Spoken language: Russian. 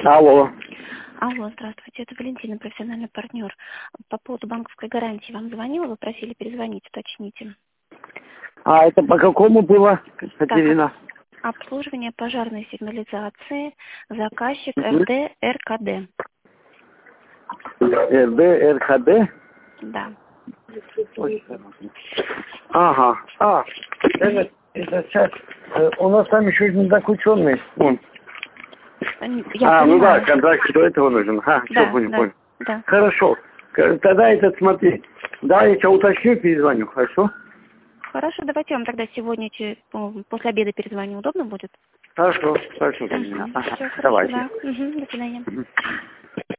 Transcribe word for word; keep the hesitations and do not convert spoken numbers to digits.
Алло. Алло, здравствуйте, это Валентина, профессиональный партнер. По поводу банковской гарантии вам звонила, вы просили перезвонить, уточните. А это по какому было, Катерина? Так, обслуживание пожарной сигнализации, заказчик Угу. РД РКД. РД РКД? Да. Ага. А, это, это сейчас, э, у нас там еще не заключенный. Вон. Я а, понимаю. ну да, контракт до этого нужен. А, Да, все, понял, да, понял. да. Хорошо. К- Тогда этот, смотри. Да, я тебя уточню, перезвоню, хорошо? Хорошо, давайте я вам тогда сегодня че- по- после обеда перезвоню. Удобно будет? Хорошо, хорошо, Угу. Катерина. Ага, Все, хорошо, давайте. да. Угу, до свидания. Мгм.